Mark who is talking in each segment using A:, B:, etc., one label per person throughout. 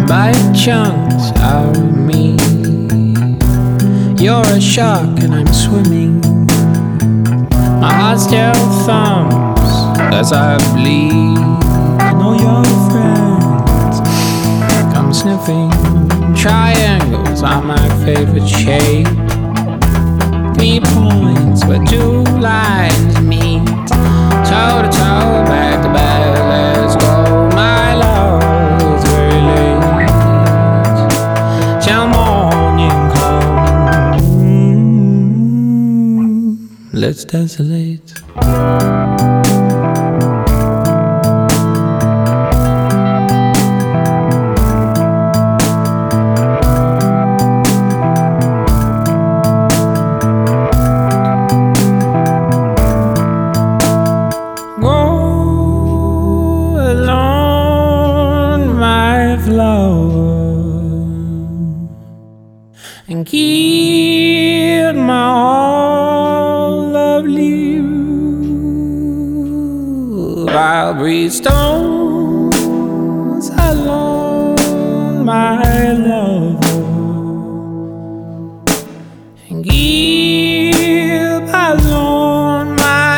A: bite chunks out of me. You're a shark and I'm swimming. My heart still thumps as I bleed. And all your friends come sniffing. Triangles are my favorite shape. 3 points where 2 lines meet. Toe to toe, back to back, let's go. My love is very late till morning comes. Let's desolate. And keep my all lovely roof. I'll breathe stones alone, my love, and keep alone my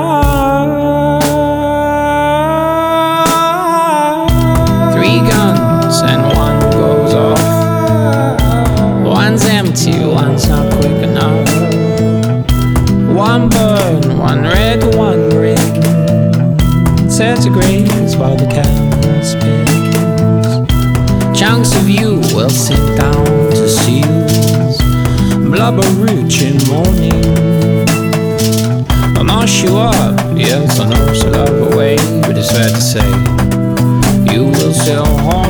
A: heart. 3 guns and 1 goes off. One's empty, one's not quick enough. 1 burn, 1 red, 1 green. Centigrades while the camera spins. Chunks of you will sink down to seals. Blubber rich in morning. I'll mash you up, yes I know, so love away. But it's fair to say you will still haunt